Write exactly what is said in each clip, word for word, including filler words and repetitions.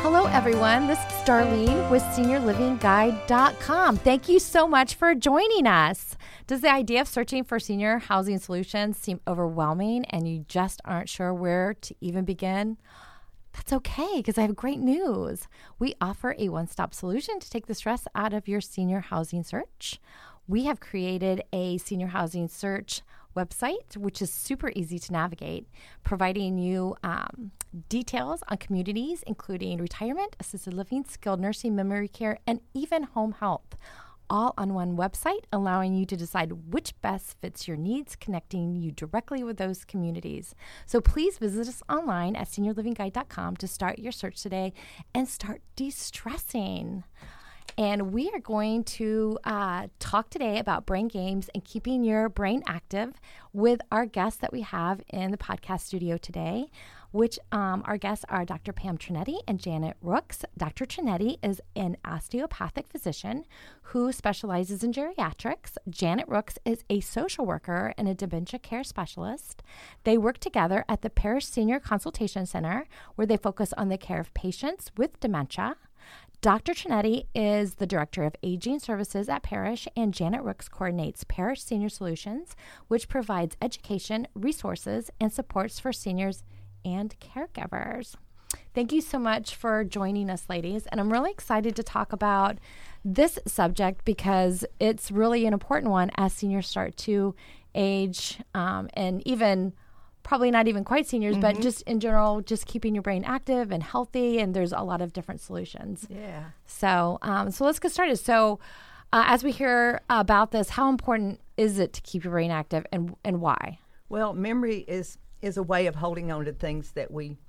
Hello, everyone. This is Darlene with Senior Living Guide dot com. Thank you so much for joining us. Does the idea of searching for senior housing solutions seem overwhelming and you just aren't sure where to even begin? That's okay, because I have great news. We offer a one-stop solution to take the stress out of your senior housing search. We have created a senior housing search website, which is super easy to navigate, providing you um, details on communities, including retirement, assisted living, skilled nursing, memory care, and even home health, all on one website, allowing you to decide which best fits your needs, connecting you directly with those communities. So please visit us online at Senior Living Guide dot com to start your search today and start de-stressing. And we are going to uh, talk today about brain games and keeping your brain active with our guests that we have in the podcast studio today, which um, our guests are Doctor Pam Trinetti and Janet Rooks. Doctor Trinetti is an osteopathic physician who specializes in geriatrics. Janet Rooks is a social worker and a dementia care specialist. They work together at the Parish Senior Consultation Center, where they focus on the care of patients with dementia. Doctor Trinetti is the Director of Aging Services at Parish, and Janet Rooks coordinates Parish Senior Solutions, which provides education, resources, and supports for seniors and caregivers. Thank you so much for joining us, ladies, and I'm really excited to talk about this subject because it's really an important one as seniors start to age, um, and even probably not even quite seniors, mm-hmm. but just in general, just keeping your brain active and healthy. And there's a lot of different solutions. Yeah. So, um, so let's get started. So, uh, as we hear about this, how important is it to keep your brain active, and and why? Well, memory is is a way of holding on to things that we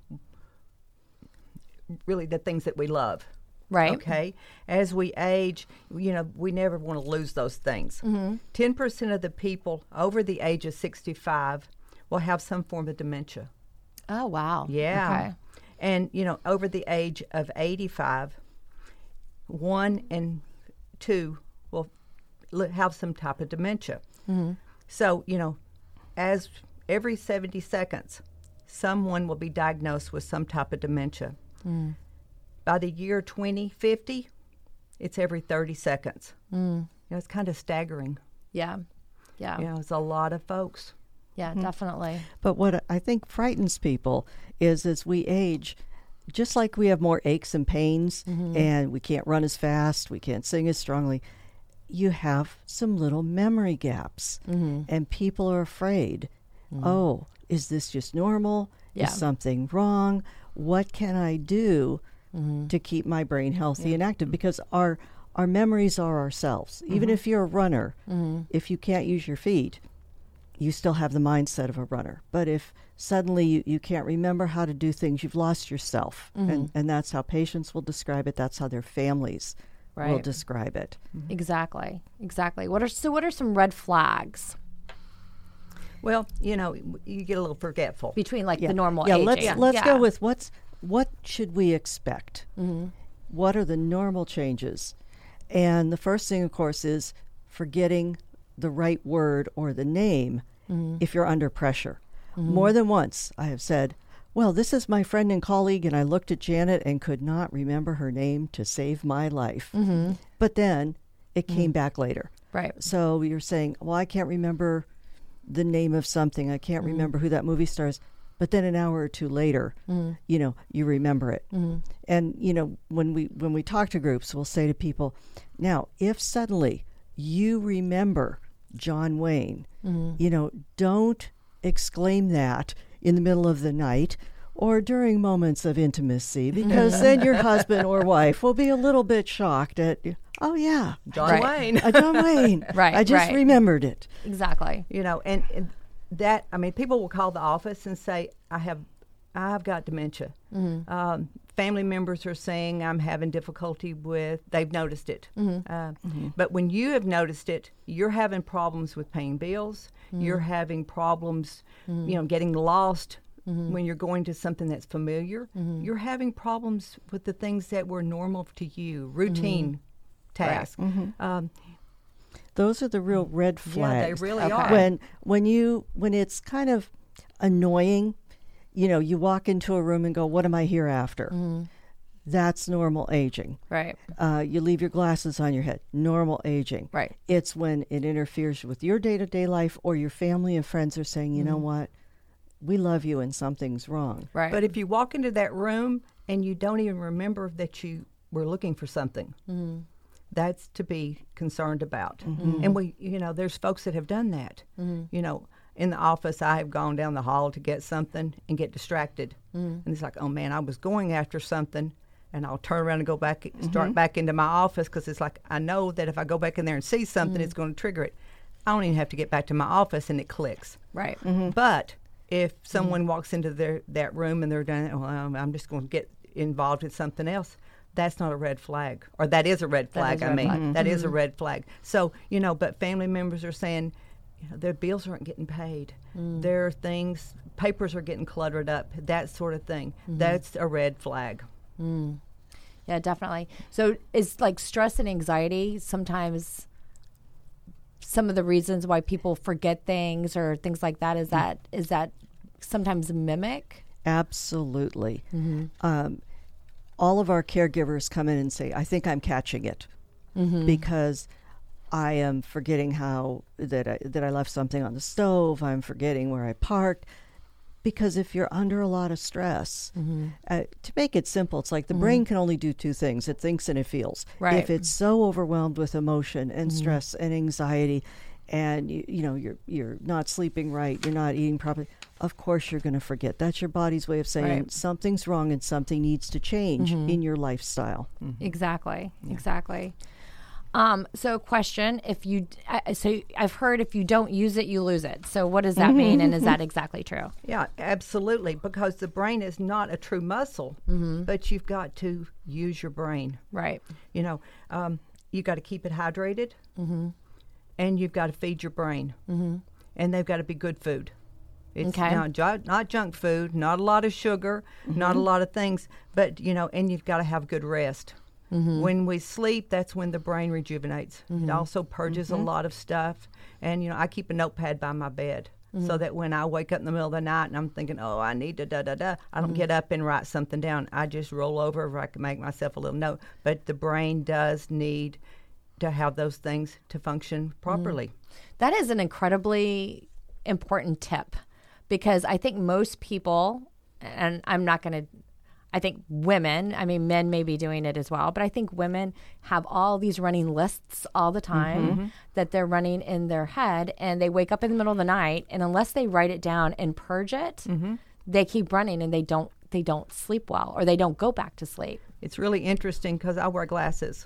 really the things that we love. Right. Okay. As we age, you know, we never want to lose those things. Mm-hmm. ten percent of the people over the age of sixty-five will have some form of dementia. Oh, wow. Yeah. Okay. And, you know, over the age of eighty-five, one and two will li- have some type of dementia. Mm-hmm. So, you know, as every seventy seconds, someone will be diagnosed with some type of dementia. Mm. By the year twenty fifty, it's every thirty seconds. Mm. You know, it's kind of staggering. Yeah. Yeah. You know, it's a lot of folks. Yeah, mm-hmm. definitely. But what I think frightens people is as we age, just like we have more aches and pains, mm-hmm. and we can't run as fast, we can't sing as strongly, you have some little memory gaps. Mm-hmm. And people are afraid, mm-hmm. oh, is this just normal? Yeah. Is something wrong? What can I do mm-hmm. to keep my brain healthy yeah. and active? Because our, our memories are ourselves. Mm-hmm. Even if you're a runner, mm-hmm. if you can't use your feet, you still have the mindset of a runner. But if suddenly you, you can't remember how to do things, you've lost yourself. Mm-hmm. And, and that's how patients will describe it. That's how their families right. will describe it. Mm-hmm. Exactly. Exactly. What are so what are some red flags? Well, you know, you get a little forgetful. Between like yeah. the normal yeah, aging. Let's, yeah, let's yeah. go with what's what should we expect? Mm-hmm. What are the normal changes? And the first thing, of course, is forgetting the right word or the name mm-hmm. if you're under pressure. Mm-hmm. More than once I have said, well, this is my friend and colleague, and I looked at Janet and could not remember her name to save my life. Mm-hmm. But then it came mm-hmm. back later. Right. So you're saying, well, I can't remember the name of something. I can't mm-hmm. remember who that movie star is. But then an hour or two later, mm-hmm. you know, you remember it. Mm-hmm. And, you know, when we when we talk to groups, we'll say to people, now, if suddenly you remember John Wayne, mm-hmm. you know, don't exclaim that in the middle of the night or during moments of intimacy, because then your husband or wife will be a little bit shocked at, oh, yeah. John right. Wayne. uh, John Wayne. right, I just right. remembered it. Exactly. You know, and, and that, I mean, people will call the office and say, I have I've got dementia. Mm-hmm. Um, family members are saying I'm having difficulty with, they've noticed it. Mm-hmm. Uh, mm-hmm. But when you have noticed it, you're having problems with paying bills. Mm-hmm. You're having problems, mm-hmm. you know, getting lost mm-hmm. when you're going to something that's familiar. Mm-hmm. You're having problems with the things that were normal to you, routine mm-hmm. tasks. Right. Mm-hmm. Um, Those are the real red flags. Yeah, they really okay. are. When, when, you, when it's kind of annoying, you know, you walk into a room and go, what am I here after? Mm-hmm. that's normal aging. Right. Uh, you leave your glasses on your head, normal aging. Right. It's when it interferes with your day-to-day life, or your family and friends are saying, you know what, we love you and something's wrong. Right. But if you walk into that room and you don't even remember that you were looking for something, Mm-hmm. that's to be concerned about. Mm-hmm. And we, you know, there's folks that have done that. Mm-hmm. You know, in the office, I have gone down the hall to get something and get distracted. Mm-hmm. And it's like, oh man, I was going after something, and I'll turn around and go back, start back into my office, because it's like, I know that if I go back in there and see something, Mm-hmm. it's going to trigger it. I don't even have to get back to my office, and it clicks. Right. But if someone walks into their that room and they're done, well, I'm, I'm just going to get involved with something else, that's not a red flag. Or that is a red That flag, is a I red mean. flag. That is a red flag. So, you know, but family members are saying, you know, their bills aren't getting paid. There are things, papers are getting cluttered up, that sort of thing. That's a red flag. Yeah, definitely. So is like stress and anxiety sometimes some of the reasons why people forget things or things like that? Is that is that sometimes mimic? Absolutely. Um, all of our caregivers come in and say, I think I'm catching it because I am forgetting how that I, that I left something on the stove. I'm forgetting where I parked. Because if you're under a lot of stress, uh, to make it simple, it's like the brain can only do two things. It thinks and it feels. Right. If it's so overwhelmed with emotion and stress and anxiety, and you, you know you're you're not sleeping right, you're not eating properly, of course you're going to forget. That's your body's way of saying Right. something's wrong and something needs to change in your lifestyle. Exactly. Exactly. Um, so question, if you, uh, so I've heard if you don't use it, you lose it. So what does that mean? And is that exactly true? Yeah, absolutely, because the brain is not a true muscle, but you've got to use your brain. Right. You know, um, you got to keep it hydrated, and you've got to feed your brain, and they've got to be good food. It's Okay. not, ju- not junk food, not a lot of sugar, not a lot of things, but, you know, and you've got to have good rest. When we sleep, that's when the brain rejuvenates. It also purges a lot of stuff. And, you know, I keep a notepad by my bed so that when I wake up in the middle of the night and I'm thinking, oh, I need to da-da-da, I don't get up and write something down. I just roll over or I can make myself a little note. But the brain does need to have those things to function properly. That is an incredibly important tip because I think most people, and I'm not going to, I think women, I mean, men may be doing it as well, but I think women have all these running lists all the time that they're running in their head, and they wake up in the middle of the night, and unless they write it down and purge it, they keep running and they don't they don't sleep well, or they don't go back to sleep. It's really interesting because I wear glasses.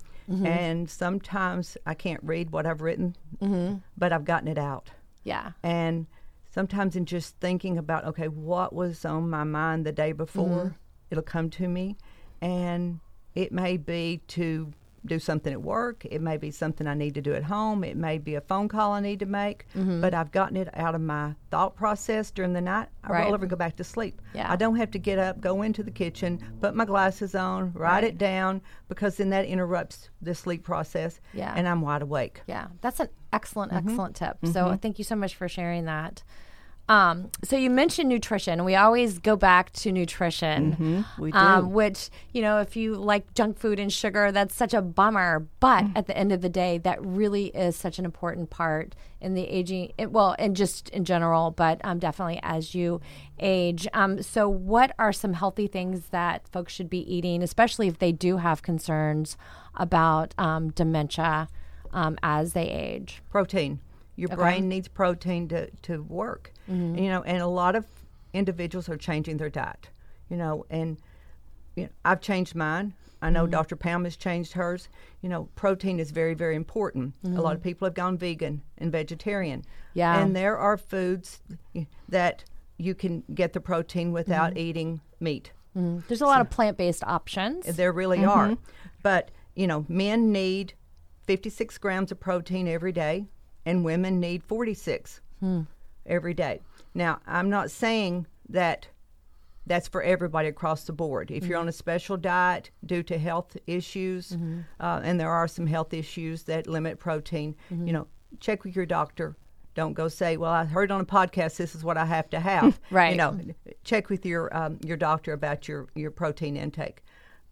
And sometimes I can't read what I've written, but I've gotten it out. Yeah. And sometimes in just thinking about, okay, what was on my mind the day before, it'll come to me. And it may be to do something at work. It may be something I need to do at home. It may be a phone call I need to make. But I've gotten it out of my thought process during the night. I Right. roll over and go back to sleep. Yeah. I don't have to get up, go into the kitchen, put my glasses on, write Right. it down, because then that interrupts the sleep process. Yeah. And I'm wide awake. Yeah, that's an excellent, excellent tip. So thank you so much for sharing that. Um, so you mentioned nutrition. We always go back to nutrition, We do. um, which, you know, if you like junk food and sugar, that's such a bummer. But at the end of the day, that really is such an important part in the aging, it, well, and just in general, but um, definitely as you age. Um, so what are some healthy things that folks should be eating, especially if they do have concerns about um, dementia um, as they age? Protein. Your Okay. brain needs protein to, to work. And, you know, and a lot of individuals are changing their diet. You know, and you know, I've changed mine. I know Doctor Palm has changed hers. You know, protein is very, very important. A lot of people have gone vegan and vegetarian. Yeah. And there are foods that you can get the protein without eating meat. There's a lot of plant-based options. There really are. But, you know, men need fifty-six grams of protein every day, and women need forty-six every day. Now, I'm not saying that that's for everybody across the board. If you're on a special diet due to health issues, uh, and there are some health issues that limit protein, you know, check with your doctor. Don't go say, well, I heard on a podcast this is what I have to have. Right. You know, check with your um, your doctor about your, your protein intake.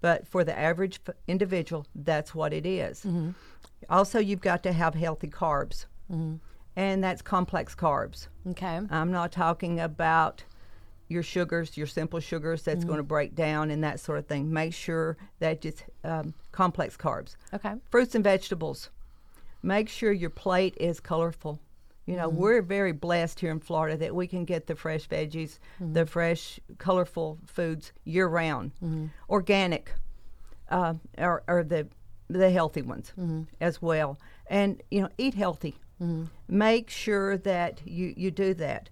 but for the average f- individual, that's what it is. Mm-hmm. Also, you've got to have healthy carbs, mm-hmm. and that's complex carbs. Okay. I'm not talking about your sugars, your simple sugars that's Mm-hmm. going to break down and that sort of thing. Make sure that it's um, complex carbs. Okay. Fruits and vegetables. Make sure your plate is colorful. You know, mm-hmm. we're very blessed here in Florida that we can get the fresh veggies, mm-hmm. the fresh, colorful foods year round. Mm-hmm. Organic uh, are, are the the healthy ones mm-hmm. as well. And, you know, eat healthy. Mm-hmm. Make sure that you, you do that.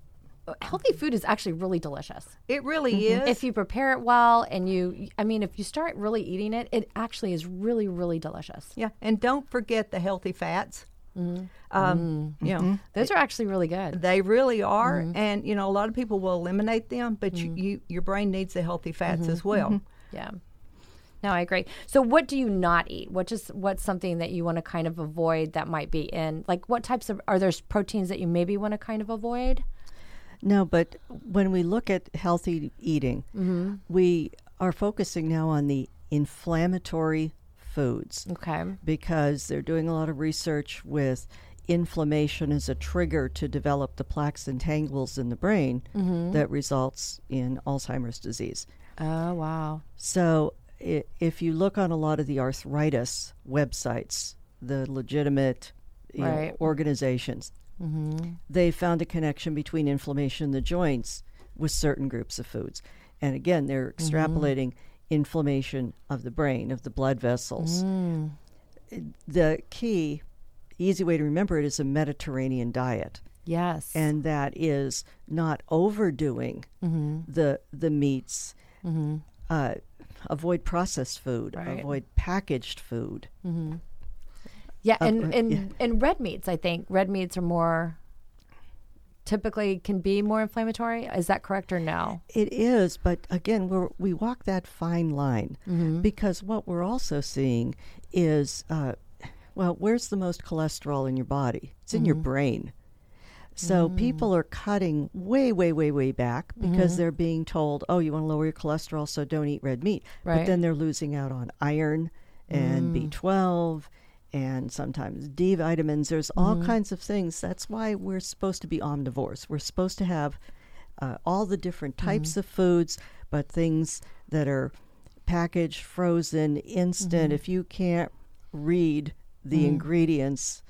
Healthy food is actually really delicious. It really Mm-hmm. is. If you prepare it well and you, I mean, if you start really eating it, it actually is really, really delicious. Yeah, and don't forget the healthy fats. Mm-hmm. Um, mm-hmm. You know, those are actually really good. They really are, mm-hmm. and you know, a lot of people will eliminate them, but mm-hmm. you, you, your brain needs the healthy fats mm-hmm. as well. Mm-hmm. Yeah. No, I agree. So, what do you not eat? What is what's something that you want to kind of avoid that might be in? Like, what types of are there proteins that you maybe want to kind of avoid? No, but when we look at healthy eating, mm-hmm. we are focusing now on the inflammatory foods. Okay. Because they're doing a lot of research with inflammation as a trigger to develop the plaques and tangles in the brain mm-hmm. that results in Alzheimer's disease. Oh, wow. So I- if you look on a lot of the arthritis websites, the legitimate you right. know, organizations, mm-hmm. they found a connection between inflammation in the joints with certain groups of foods. And again, they're extrapolating mm-hmm. inflammation of the brain, of the blood vessels. Mm. The key, easy way to remember it, is a Mediterranean diet. Yes. And that is not overdoing mm-hmm. the the meats. Mm-hmm. Uh, avoid processed food. Right. Avoid packaged food. Mm-hmm. Yeah, and, uh, and, yeah. and red meats, I think. Red meats are more, typically can be more inflammatory. Is that correct or no? It is, but again, we're, we walk that fine line mm-hmm. because what we're also seeing is, uh, well, where's the most cholesterol in your body? It's in mm-hmm. your brain. So mm-hmm. people are cutting way, way, way, way back because mm-hmm. they're being told, oh, you want to lower your cholesterol, so don't eat red meat. Right. But then they're losing out on iron and mm. B twelve and sometimes D vitamins. There's all mm-hmm. kinds of things. That's why we're supposed to be omnivores. We're supposed to have uh, all the different types mm-hmm. of foods, but things that are packaged, frozen, instant. Mm-hmm. If you can't read the mm-hmm. ingredients,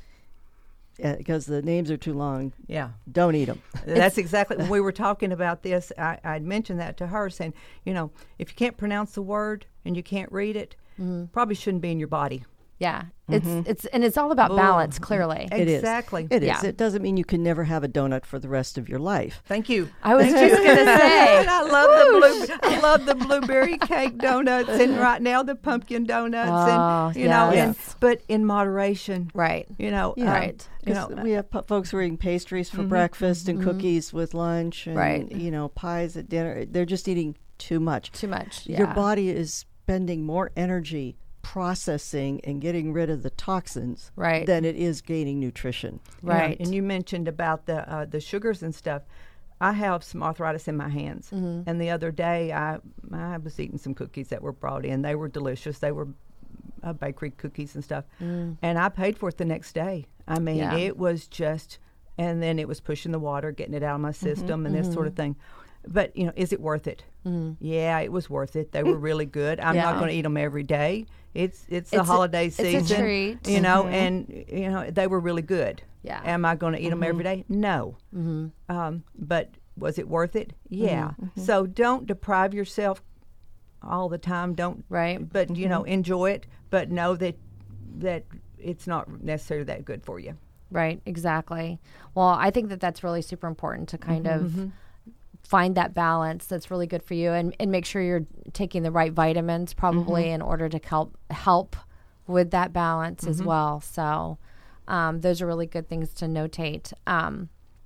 because the names are too long, yeah, don't eat them. That's exactly, when we were talking about this, I, I'd mentioned that to her, saying, you know, if you can't pronounce the word and you can't read it, mm-hmm. probably shouldn't be in your body. Yeah, it's mm-hmm. it's and it's all about balance. Ooh. Clearly, it exactly. Is. It yeah. is. It doesn't mean you can never have a donut for the rest of your life. Thank you. I was just going to say, I love the blue, I love the blueberry cake donuts, and right now the pumpkin donuts, oh, and you yes. know, and, but in moderation, right? You know, yeah. um, right. You know, we have p- folks who are eating pastries for mm-hmm. breakfast and mm-hmm. cookies with lunch, and right. you know, pies at dinner. They're just eating too much. Too much. Yeah. Your body is spending more energy processing and getting rid of the toxins right. than it is gaining nutrition. Right. Yeah, and you mentioned about the uh, the sugars and stuff. I have some arthritis in my hands, mm-hmm. and the other day I I was eating some cookies that were brought in. They were delicious. They were uh, bakery cookies and stuff, mm. and I paid for it the next day. I mean, yeah. it was just, and then it was pushing the water, getting it out of my system, mm-hmm. and this mm-hmm. sort of thing. But you know, is it worth it? Mm-hmm. Yeah, it was worth it. They were really good. I'm yeah. not going to eat them every day. It's it's the it's holiday a, season, it's a treat. you know, mm-hmm. and you know they were really good. Yeah. Am I going to eat mm-hmm. them every day? No. Mm-hmm. Um, but was it worth it? Yeah. Mm-hmm. So don't deprive yourself all the time. Don't. Right. But mm-hmm. you know, enjoy it. But know that that it's not necessarily that good for you. Right. Exactly. Well, I think that that's really super important to kind mm-hmm. of. Mm-hmm. find that balance that's really good for you, and, and make sure you're taking the right vitamins probably mm-hmm. in order to help help with that balance mm-hmm. as well. So um, those are really good things to notate. Um,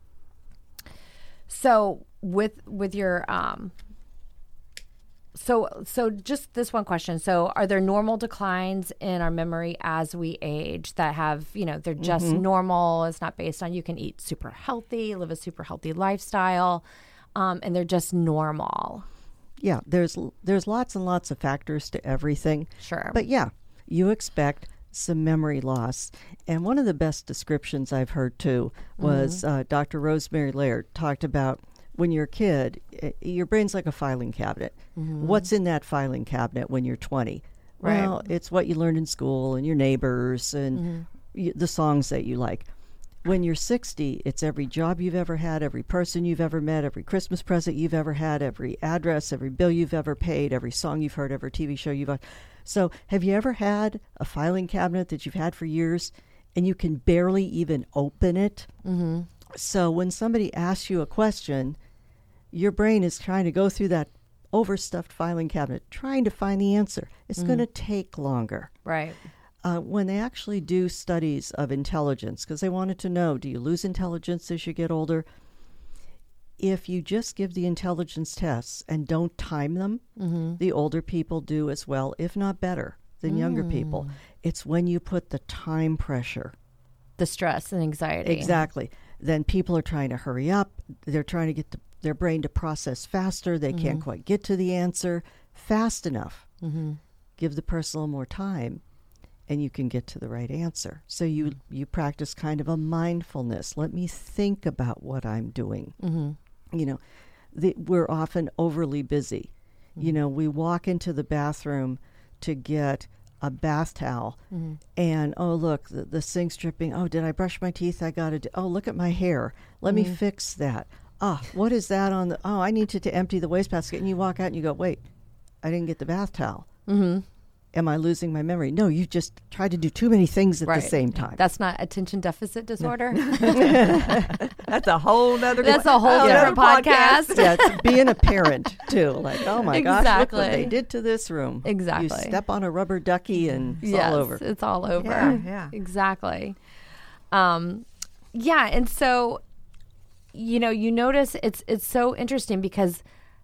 so with with your um, so so just this one question. So are there normal declines in our memory as we age that have, you know, they're just mm-hmm. normal? It's not based on you can eat super healthy, live a super healthy lifestyle. Um, and they're just normal. yeah, there's there's lots and lots of factors to everything. Sure. But yeah, you expect some memory loss. And one of the best descriptions I've heard too was mm-hmm. uh, Doctor Rosemary Laird talked about when you're a kid, it, your brain's like a filing cabinet. Mm-hmm. What's in that filing cabinet when you're twenty? Right. Well, it's what you learned in school and your neighbors and mm-hmm. y- the songs that you like. When you're sixty, it's every job you've ever had, every person you've ever met, every Christmas present you've ever had, every address, every bill you've ever paid, every song you've heard, every T V show you've watched. So have you ever had a filing cabinet that you've had for years and you can barely even open it? Mm-hmm. So when somebody asks you a question, your brain is trying to go through that overstuffed filing cabinet, trying to find the answer. It's mm-hmm. going to take longer. Right. Uh, when they actually do studies of intelligence, because they wanted to know, do you lose intelligence as you get older? If you just give the intelligence tests and don't time them, mm-hmm. the older people do as well, if not better, than mm. younger people. It's when you put the time pressure. The stress and anxiety. Exactly. Then people are trying to hurry up. They're trying to get the, their brain to process faster. They mm-hmm. can't quite get to the answer fast enough. Mm-hmm. Give the person a little more time, and you can get to the right answer. So you you practice kind of a mindfulness. Let me think about what I'm doing. Mm-hmm. You know, the, we're often overly busy. Mm-hmm. You know, we walk into the bathroom to get a bath towel, mm-hmm. and, oh, look, the, the sink's dripping. Oh, did I brush my teeth? I got to do, oh, look at my hair. Let mm-hmm. me fix that. Ah, oh, what is that on the, oh, I need to, to empty the wastebasket. And you walk out and you go, wait, I didn't get the bath towel. Mm-hmm. Am I losing my memory? No, you just try to do too many things at right. the same time. That's not attention deficit disorder. No. That's a whole other. That's a whole yeah. different podcast. podcast. Yeah, it's being a parent too. Like, oh my exactly. gosh, look what they did to this room. Exactly. You step on a rubber ducky and it's yes, all over. It's all over. Yeah, yeah. Exactly. Um, yeah, and so, you know, you notice it's it's so interesting because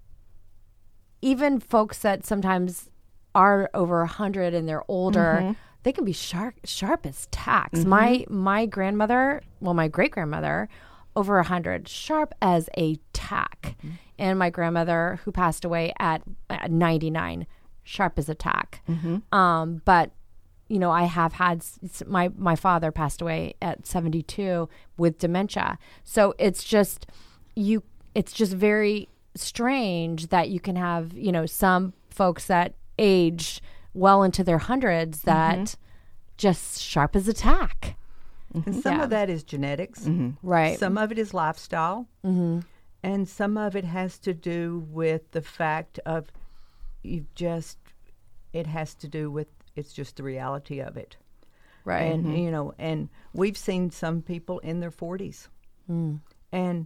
even folks that sometimes are over a hundred and they're older, mm-hmm. they can be sharp, sharp as tacks. Mm-hmm. My my grandmother, well, my great grandmother, over a hundred, sharp as a tack, mm-hmm. and my grandmother who passed away at, at ninety-nine, sharp as a tack. Mm-hmm. Um, but you know, I have had my my father passed away at seventy-two with dementia, so it's just you. It's just very strange that you can have, you know, some folks that age well into their hundreds that mm-hmm. just sharp as a tack. And some yeah. of that is genetics. Mm-hmm. Right. Some of it is lifestyle. Mm-hmm. And some of it has to do with the fact of you've just, it has to do with, it's just the reality of it. Right. And, mm-hmm. you know, and we've seen some people in their forties. Mm. And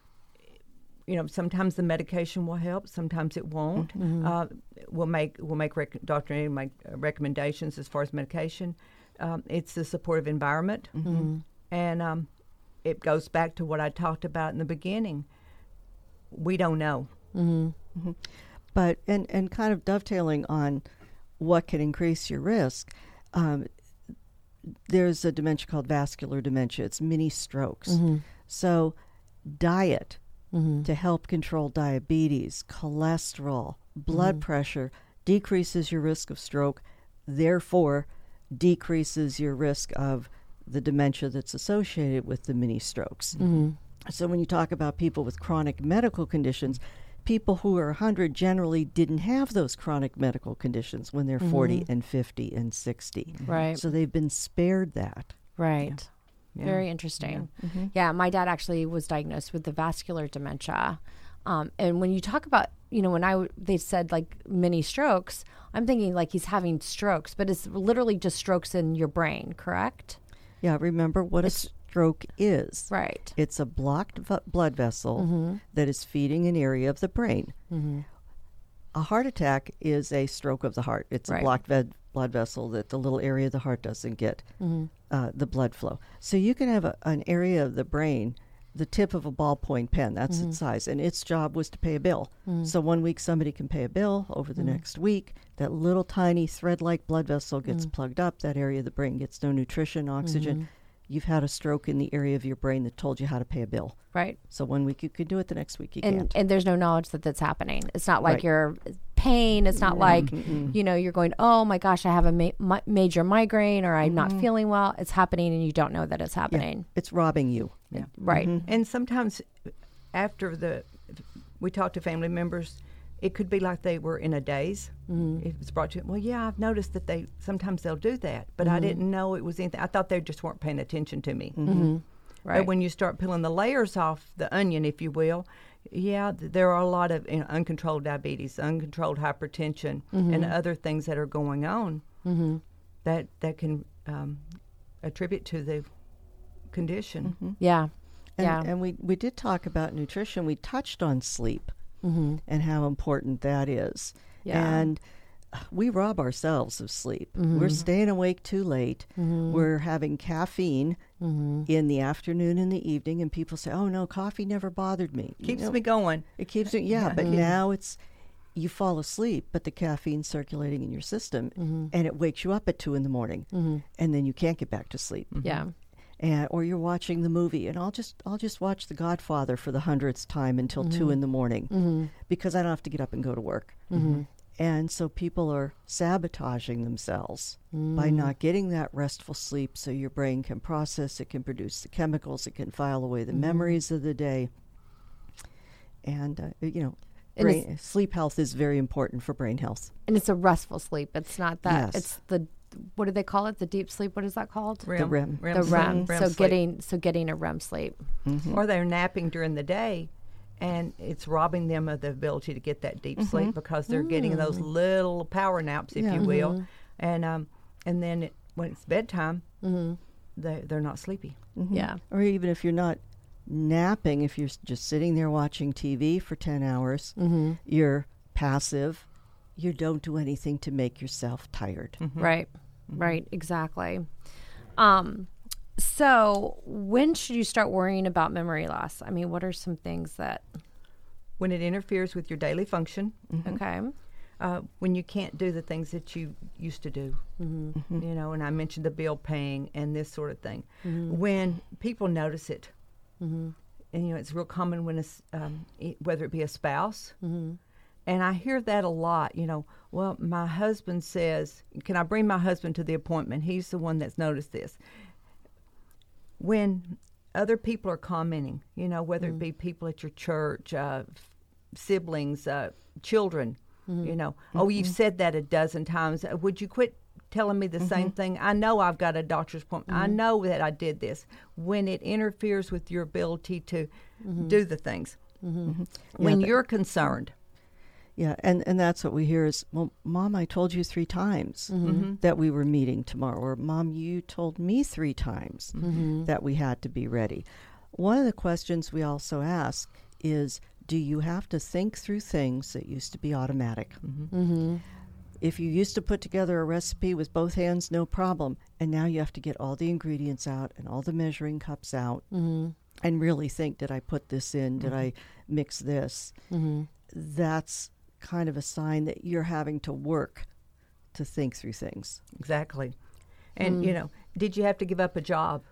you know, sometimes the medication will help, sometimes it won't. Mm-hmm. Uh, we'll make we'll make rec- Doctor A make uh, recommendations as far as medication. Um, it's the supportive environment, mm-hmm. and um, it goes back to what I talked about in the beginning. We don't know, mm-hmm. Mm-hmm. but and and kind of dovetailing on what can increase your risk. Um, there's a dementia called vascular dementia. It's mini strokes. Mm-hmm. So diet. Mm-hmm. to help control diabetes, cholesterol, blood mm-hmm. pressure, decreases your risk of stroke, therefore decreases your risk of the dementia that's associated with the mini strokes. Mm-hmm. So when you talk about people with chronic medical conditions, people who are one hundred generally didn't have those chronic medical conditions when they're mm-hmm. forty and fifty and sixty. Right. So they've been spared that. Right. Yeah. Yeah. Very interesting. Yeah. Mm-hmm. yeah, my dad actually was diagnosed with the vascular dementia. Um, and when you talk about, you know, when I w- they said like mini strokes, I'm thinking like he's having strokes, but it's literally just strokes in your brain, correct? Yeah, remember what it's, a stroke is. Right. It's a blocked v- blood vessel mm-hmm. that is feeding an area of the brain. Mm-hmm. A heart attack is a stroke of the heart. It's right. a blocked ved- blood vessel that the little area of the heart doesn't get mm-hmm. uh, the blood flow. So you can have a, an area of the brain, the tip of a ballpoint pen, that's mm-hmm. its size, and its job was to pay a bill. Mm-hmm. So one week somebody can pay a bill. Over the mm-hmm. next week, that little tiny thread-like blood vessel gets mm-hmm. plugged up. That area of the brain gets no nutrition, oxygen. Mm-hmm. you've had a stroke in the area of your brain that told you how to pay a bill. Right. So one week you could do it, the next week you And can't. and there's no knowledge that that's happening. It's not like Right. you're pain. It's not like, you know, you're going, oh my gosh, I have a ma- ma- major migraine or I'm not feeling well. It's happening and you don't know that it's Yeah, happening. it's robbing you. Yeah. Right. And sometimes after the we talk to family members, it could be like they were in a daze. Mm-hmm. It was brought to, well, yeah, I've noticed that they sometimes they'll do that, but mm-hmm. I didn't know it was anything. I thought they just weren't paying attention to me. Mm-hmm. Right. But when you start peeling the layers off the onion, if you will, yeah, th- there are a lot of you know, uncontrolled diabetes, uncontrolled hypertension, mm-hmm. and other things that are going on mm-hmm. that that can um, attribute to the condition. Mm-hmm. Yeah. And, yeah. and we, we did talk about nutrition. We touched on sleep mm-hmm. and how important that is. Yeah. And we rob ourselves of sleep. Mm-hmm. We're staying awake too late. Mm-hmm. We're having caffeine mm-hmm. in the afternoon and the evening, and people say, oh, no, coffee never bothered me. Keeps You know, me going. It keeps me, yeah, Yeah. but Mm-hmm. now it's, you fall asleep, but the caffeine's circulating in your system, Mm-hmm. and it wakes you up at two in the morning, Mm-hmm. and then you can't get back to sleep. Yeah. And, or you're watching the movie, and I'll just I'll just watch The Godfather for the hundredth time until Mm-hmm. two in the morning Mm-hmm. because I don't have to get up and go to work. Mm-hmm. And so people are sabotaging themselves Mm-hmm. by not getting that restful sleep, so your brain can process, it can produce the chemicals, it can file away the Mm-hmm. memories of the day. And uh, you know, And brain, sleep health is very important for brain health. And it's a restful sleep. It's not that. Yes. It's the, what do they call it? The deep sleep. What is that called? The REM. The sleep, REM. So sleep. getting so getting a REM sleep. Mm-hmm. Or they're napping during the day, and it's robbing them of the ability to get that deep sleep because they're getting those little power naps, if Yeah. you will, and um, and then it, when it's bedtime, Mm-hmm. they they're not sleepy. Mhm. Yeah. Or even if you're not napping, if you're s- just sitting there watching T V for ten hours, Mm-hmm. you're passive. You don't do anything to make yourself tired. Right. Right. Exactly. Um. So when should you start worrying about memory loss? I mean, what are some things that? When it interferes with your daily function, Okay. uh, when you can't do the things that you used to do, Mm-hmm. you know, and I mentioned the bill paying and this sort of thing. When people notice it, Mm-hmm. and you know, it's real common when it's um, e- whether it be a spouse, Mm-hmm. and I hear that a lot. You know, well, my husband says, "Can I bring my husband to the appointment? He's the one that's noticed this." When other people are commenting, you know, whether it be people at your church, uh, f- siblings, uh, children, you know, oh, you've said that a dozen times. Uh, Would you quit telling me the same thing? I know I've got a doctor's appointment. I know that I did this. When it interferes with your ability to do the things, when Yeah, but- you're concerned, Yeah, and, and that's what we hear is, well, Mom, I told you three times that we were meeting tomorrow. Or, Mom, you told me three times that we had to be ready. One of the questions we also ask is, do you have to think through things that used to be automatic? Mm-hmm. If you used to put together a recipe with both hands, no problem. And now you have to get all the ingredients out and all the measuring cups out Mm-hmm. and really think, did I put this in? Did I mix this? Mm-hmm. That's kind of a sign that you're having to work to think through things. exactly. And, you know, did you have to give up a job?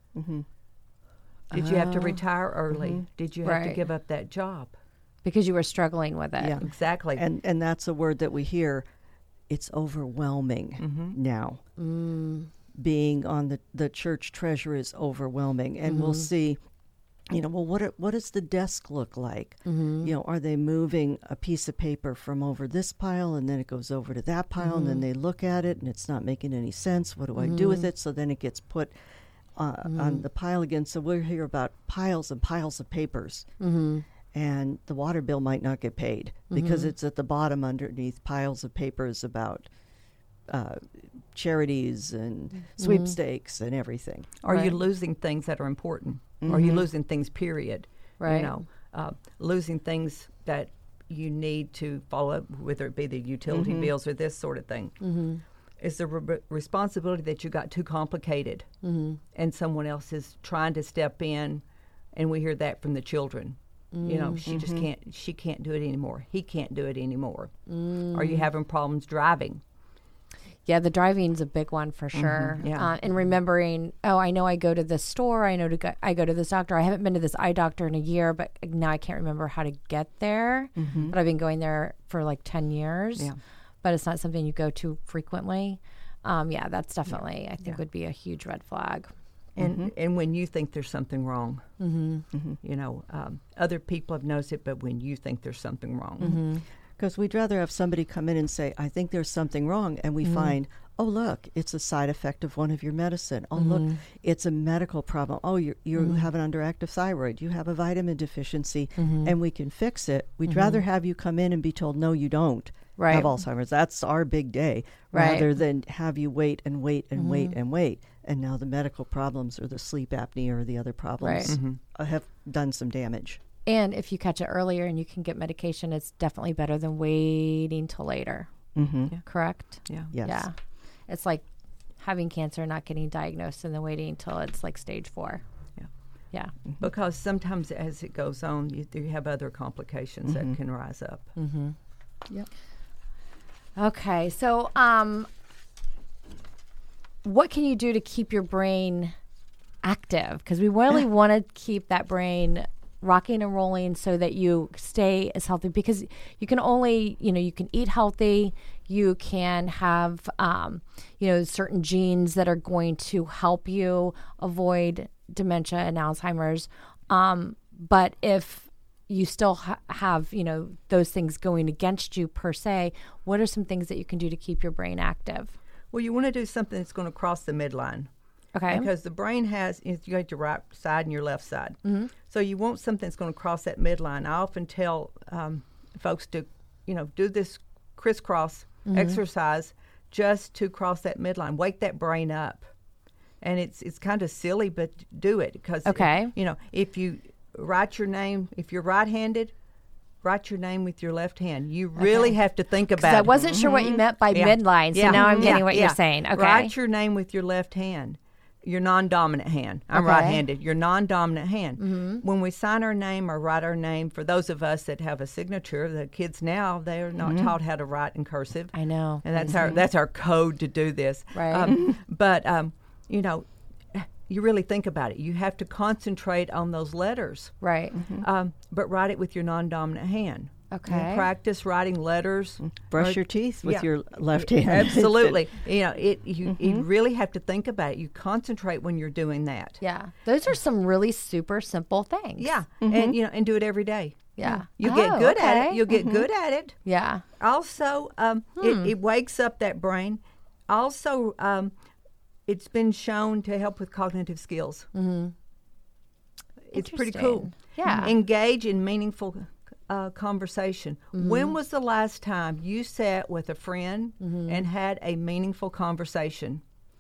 Did you have to retire early? Did you have to Right. give up that job? Because you were struggling with it. Yeah. Exactly. And and that's a word that we hear. It's overwhelming now. Mm. Being on the, the church treasurer is overwhelming. And we'll see, you know, well, what are, what does the desk look like? Mm-hmm. You know, are they moving a piece of paper from over this pile and then it goes over to that pile and then they look at it and it's not making any sense. What do I do with it? So then it gets put uh, on the pile again. So we'll hear about piles and piles of papers. Mm-hmm. And the water bill might not get paid because it's at the bottom underneath piles of papers about uh, charities and sweepstakes and everything. Are you Right. losing things that are important? Are you losing things, period? Right. You know, uh, losing things that you need to follow up, whether it be the utility bills or this sort of thing. Mm-hmm. Is the re- responsibility that you got too complicated Mm-hmm. and someone else is trying to step in, and we hear that from the children. You know, she just can't, she can't do it anymore. He can't do it anymore. Are you having problems driving? Yeah, the driving's a big one for sure. Mm-hmm, yeah. Uh, and remembering, oh, I know I go to this store. I know to go, I go to this doctor. I haven't been to this eye doctor in a year, but now I can't remember how to get there. Mm-hmm. But I've been going there for like ten years. Yeah. But it's not something you go to frequently. Um, yeah, that's definitely, yeah. I think, yeah. would be a huge red flag. And Mm-hmm. and when you think there's something wrong, Mm-hmm. mm-hmm. you know, um, other people have noticed it, but when you think there's something wrong. Mm-hmm. Because we'd rather have somebody come in and say, I think there's something wrong, and we mm-hmm. find, oh, look, it's a side effect of one of your medicine. Oh, mm-hmm. look, it's a medical problem. Oh, you're, you mm-hmm. have an underactive thyroid. You have a vitamin deficiency, mm-hmm. and we can fix it. We'd mm-hmm. rather have you come in and be told, no, you don't right. have Alzheimer's. That's our big day, right. rather than have you wait and wait and mm-hmm. wait and wait. And now the medical problems or the sleep apnea or the other problems right. mm-hmm. have done some damage. And if you catch it earlier and you can get medication, it's definitely better than waiting till later. Mm-hmm. Yeah. Correct? Yeah. Yes. Yeah. It's like having cancer, not getting diagnosed, and then waiting until it's like stage four. Yeah. Yeah. Mm-hmm. Because sometimes as it goes on, you, you have other complications mm-hmm. that can rise up. Mm-hmm. Yep. Okay. So, um, what can you do to keep your brain active? Because we really want to keep that brain rocking and rolling so that you stay as healthy, because you can only, you know, you can eat healthy, you can have, um, you know, certain genes that are going to help you avoid dementia and Alzheimer's. Um, but if you still ha- have, you know, those things going against you per se, what are some things that you can do to keep your brain active? Well, you want to do something that's going to cross the midline. Okay. Because the brain has, you got your right side and your left side. Mm-hmm. So you want something that's going to cross that midline. I often tell um, folks to, you know, do this crisscross mm-hmm. exercise just to cross that midline. Wake that brain up. And it's it's kind of silly, but do it. Because, okay. you know, if you write your name, if you're right-handed, write your name with your left hand. You really okay. have to think about it. I wasn't mm-hmm. sure what you meant by yeah. midline, so yeah. now I'm getting yeah. what yeah. you're saying. Okay. Write your name with your left hand. Your non-dominant hand. I'm okay. right-handed. Your non-dominant hand. Mm-hmm. When we sign our name or write our name, for those of us that have a signature, the kids now, they're not mm-hmm. taught how to write in cursive. I know. And that's mm-hmm. our that's our code to do this. Right. Um, but, um, you know, you really think about it. You have to concentrate on those letters. Right. Mm-hmm. Um, but write it with your non-dominant hand. Okay. And practice writing letters. Brush or, your teeth with yeah. your left hand. Absolutely. you know, it. You, mm-hmm. you really have to think about it. You concentrate when you're doing that. Yeah. Those are some really super simple things. Yeah, mm-hmm. and you know, and do it every day. Yeah. You oh, get good okay. at it. You'll get mm-hmm. good at it. Yeah. Also, um, Hmm. it, it wakes up that brain. Also, um, it's been shown to help with cognitive skills. Mm-hmm. It's pretty cool. Yeah. Engage in meaningful uh, conversation. Mm-hmm. When was the last time you sat with a friend mm-hmm. and had a meaningful conversation?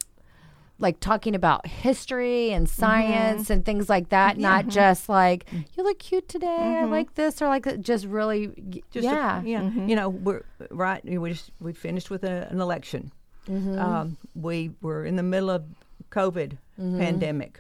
Like talking about history and science mm-hmm. and things like that, yeah. not just like, you look cute today, mm-hmm. I like this, or like that. Just really, just yeah. A, yeah. Mm-hmm. You know, we're right. We just we finished with a, an election. Mm-hmm. Um, we were in the middle of COVID mm-hmm. pandemic.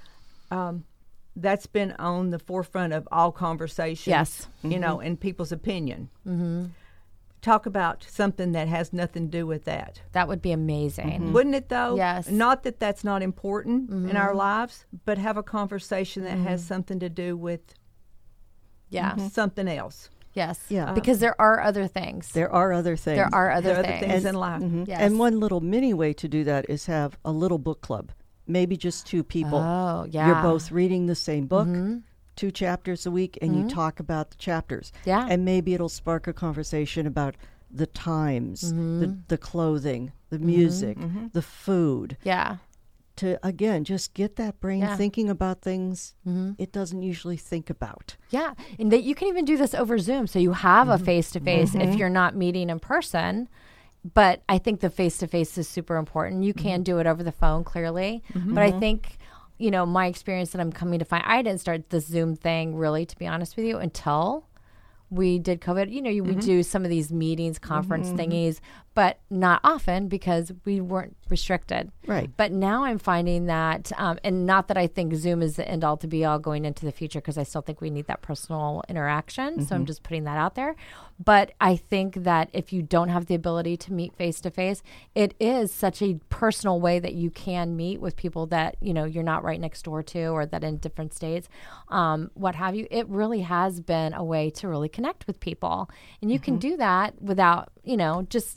Um, that's been on the forefront of all conversations. Yes. You Mm-hmm. know, and people's opinion. Mm-hmm. Talk about something that has nothing to do with that. That would be amazing. Mm-hmm. Wouldn't it, though? Yes. Not that that's not important mm-hmm. in our lives, but have a conversation that mm-hmm. has something to do with Yeah. mm-hmm. something else. Yes. Yeah. Because there are other things. There are other things. There are other There are things. other things And- in life. Mhm. Yes. And one little mini way to do that is have a little book club. Maybe just two people. Oh, yeah. You're both reading the same book, Mm-hmm. two chapters a week, and Mm-hmm. you talk about the chapters. Yeah. And maybe it'll spark a conversation about the times, Mm-hmm. the, the clothing, the music, Mm-hmm. the food. Yeah. To, again, just get that brain Yeah. thinking about things Mm-hmm. it doesn't usually think about. Yeah. And that you can even do this over Zoom. So you have Mm-hmm. a face-to-face if you're not meeting in person. But I think the face-to-face is super important. You can do it over the phone, clearly. But I think, you know, my experience that I'm coming to find, I didn't start the Zoom thing really, to be honest with you, until we did COVID. You know, you, we do some of these meetings, conference thingies. but not often because we weren't restricted. Right. But now I'm finding that, um, and not that I think Zoom is the end all to be all going into the future, because I still think we need that personal interaction. Mm-hmm. So I'm just putting that out there. But I think that if you don't have the ability to meet face to face, it is such a personal way that you can meet with people that, you know, you're not right next door to, or that in different states, um, what have you. It really has been a way to really connect with people. And you mm-hmm. can do that without, you know, just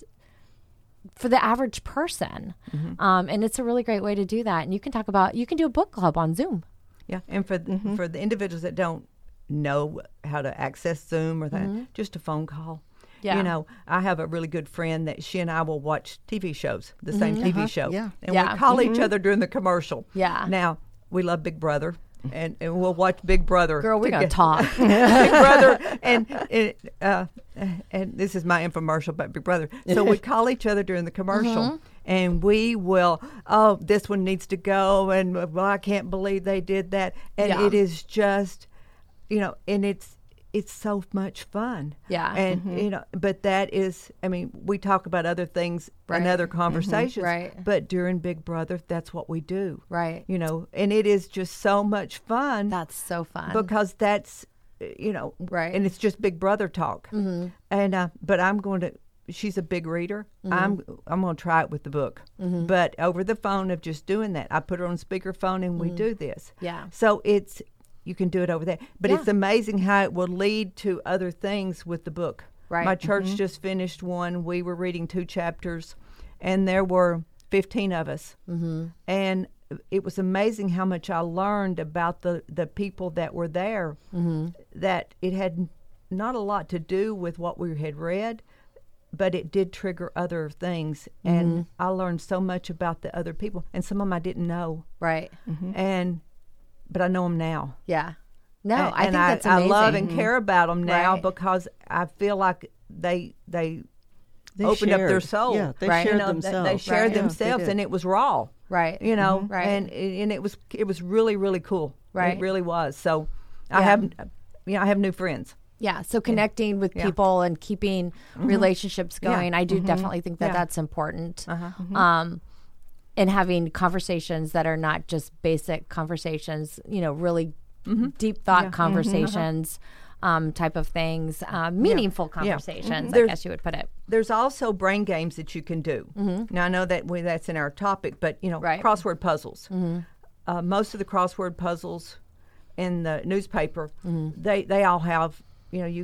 for the average person. Mm-hmm. Um, and it's a really great way to do that. And you can talk about, you can do a book club on Zoom. Yeah. And for mm-hmm. for the individuals that don't know how to access Zoom or that, mm-hmm. just a phone call. Yeah. You know, I have a really good friend that she and I will watch T V shows, the mm-hmm. same T V uh-huh. show. Yeah. And yeah. we'll call mm-hmm. each other during the commercial. Yeah. Now, we love Big Brother. And, and we'll watch Big Brother. Girl, we're going to talk. Big Brother. And, and, uh, and this is my infomercial about Big Brother. So we call each other during the commercial. Mm-hmm. And we will, oh, this one needs to go. And, well, I can't believe they did that. And yeah. it is just, you know, and it's, it's so much fun. Yeah. And, mm-hmm. you know, but that is, I mean, we talk about other things right. in other conversations. Mm-hmm. Right. But during Big Brother, that's what we do. Right. You know, and it is just so much fun. That's so fun. Because that's, you know, right. and it's just Big Brother talk. Mm-hmm. And, uh, but I'm going to, she's a big reader. Mm-hmm. I'm, I'm going to try it with the book. Mm-hmm. But over the phone of just doing that, I put her on speakerphone and mm-hmm. we do this. Yeah. So it's, you can do it over there. But yeah. it's amazing how it will lead to other things with the book. Right. My church mm-hmm. just finished one. We were reading two chapters, and there were fifteen of us. Mm-hmm. And it was amazing how much I learned about the, the people that were there, mm-hmm. that it had not a lot to do with what we had read, but it did trigger other things. Mm-hmm. And I learned so much about the other people, and some of them I didn't know. Right. Mm-hmm. And but I know them now. Yeah. No, and, I think and that's I, amazing. I love and care about them now right. because I feel like they they, they opened shared. up their soul. Yeah, they right. shared you know, themselves. They, they shared right. themselves, yeah, and it was raw. Right. You know, mm-hmm. right. and and it was it was really really cool. Right. It really was. So I yeah. have, you know, I have new friends. Yeah, so connecting yeah. with yeah. people and keeping mm-hmm. relationships going, yeah. I do mm-hmm. definitely think that yeah. that's important. Uh-huh. Mm-hmm. Um, and having conversations that are not just basic conversations, you know, really mm-hmm. deep thought yeah. conversations, mm-hmm. um, type of things, uh, meaningful yeah. conversations, yeah. I guess you would put it. There's also brain games that you can do. Mm-hmm. Now, I know that we, that's in our topic, but, you know, right. crossword puzzles. Mm-hmm. Uh, most of the crossword puzzles in the newspaper, mm-hmm. they, they all have, you know, you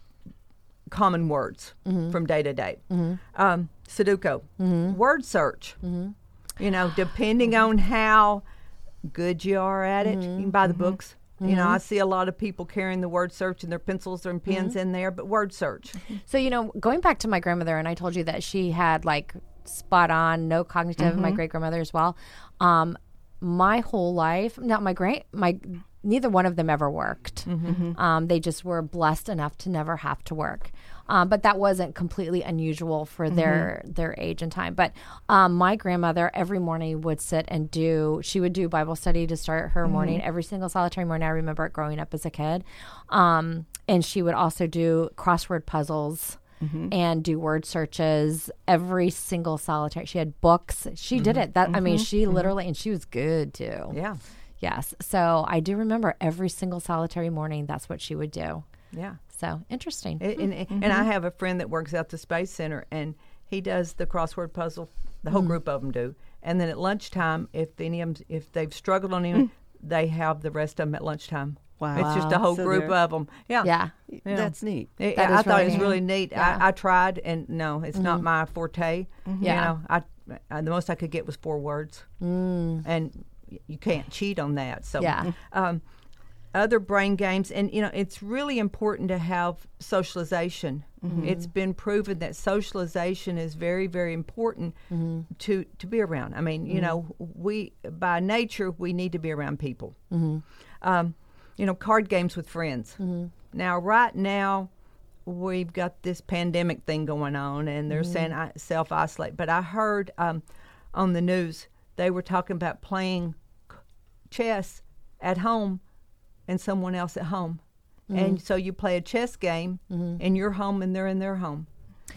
common words mm-hmm. from day to day. Mm-hmm. Um, Sudoku, mm-hmm. word search. Mm-hmm. You know, depending on how good you are at it, mm-hmm. you can buy the mm-hmm. books. Mm-hmm. You know, I see a lot of people carrying the word search and their pencils and pens mm-hmm. in there, but word search. So, you know, going back to my grandmother, and I told you that she had like spot on, no cognitive, mm-hmm. my great grandmother as well. Um, my whole life, now my great, my, neither one of them ever worked. Mm-hmm. Um, they just were blessed enough to never have to work. Um, but that wasn't completely unusual for mm-hmm. their their age and time. But um, my grandmother every morning would sit and do, she would do Bible study to start her mm-hmm. morning, every single solitary morning. I remember it growing up as a kid. Um, and she would also do crossword puzzles mm-hmm. and do word searches every single solitary. She had books. She mm-hmm. did it. That mm-hmm. I mean, she mm-hmm. literally, and she was good too. Yeah. Yes. So I do remember every single solitary morning, that's what she would do. Yeah. So interesting. It, and, mm-hmm. and I have a friend that works out the Space Center, and he does the crossword puzzle. The whole mm-hmm. group of them do. And then at lunchtime, if any of them, if they've struggled on him, mm-hmm. they have the rest of them at lunchtime. Wow. It's just a whole so group of them. Yeah. Yeah. yeah. That's neat. It, that I is thought really it was neat. really neat. Yeah. I, I tried, and no, it's mm-hmm. not my forte. Mm-hmm. You Yeah. know, I, I the most I could get was four words, Mm. and you can't cheat on that. So, Yeah. um, other brain games, and you know, it's really important to have socialization. Mm-hmm. It's been proven that socialization is very, very important Mm-hmm. to to be around. I mean, you Mm-hmm. know, we by nature we need to be around people. Mm-hmm. Um, you know, card games with friends. Mm-hmm. Now, right now, we've got this pandemic thing going on, and they're Mm-hmm. saying I, self-isolate. But I heard um, on the news they were talking about playing c- chess at home and someone else at home. Mm-hmm. And so you play a chess game Mm-hmm. in your home and they're in their home.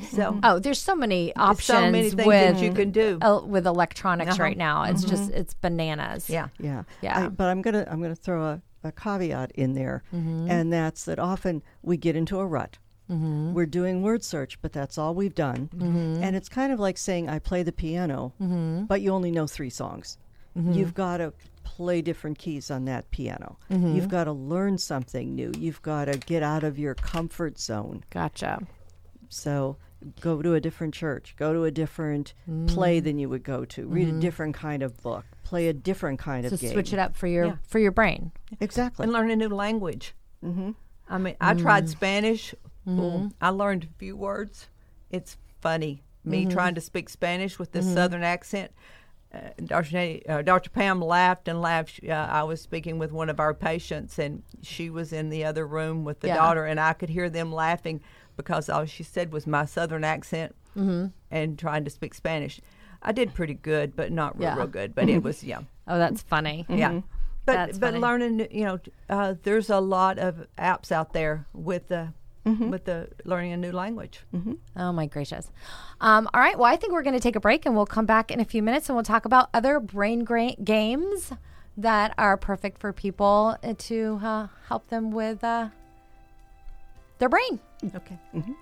So Oh, there's so many there's options so many things with that you can do. uh, with electronics Uh-huh. right now. It's just it's bananas. Yeah. Yeah. Yeah. I, but I'm gonna I'm gonna throw a, a caveat in there, and that's that often we get into a rut. Mm-hmm. We're doing word search, but that's all we've done, mm-hmm. and it's kind of like saying I play the piano, mm-hmm. but you only know three songs. Mm-hmm. You've got to play different keys on that piano. Mm-hmm. You've got to learn something new. You've got to get out of your comfort zone. Gotcha. So go to a different church, go to a different mm. play than you would go to, read mm-hmm. a different kind of book, play a different kind so of game. Switch it up for your Yeah. for your brain. Exactly. And learn a new language. Mm-hmm. I mean, I tried Spanish. Well, I learned a few words. It's funny, me trying to speak Spanish with this Southern accent. Uh, Doctor Nate, uh, Doctor Pam laughed and laughed. Uh, I was speaking with one of our patients, and she was in the other room with the Yeah. daughter, and I could hear them laughing because all she said was my Southern accent Mm-hmm. and trying to speak Spanish. I did pretty good, but not real, Yeah. real good. But it was, yeah. Oh, that's funny. Yeah, but That's but funny. learning, you know, uh, there's a lot of apps out there with the with the learning a new language. Oh my gracious. Um, all right. Well, I think we're going to take a break, and we'll come back in a few minutes, and we'll talk about other brain gra- games that are perfect for people uh, to uh, help them with uh, their brain. Okay.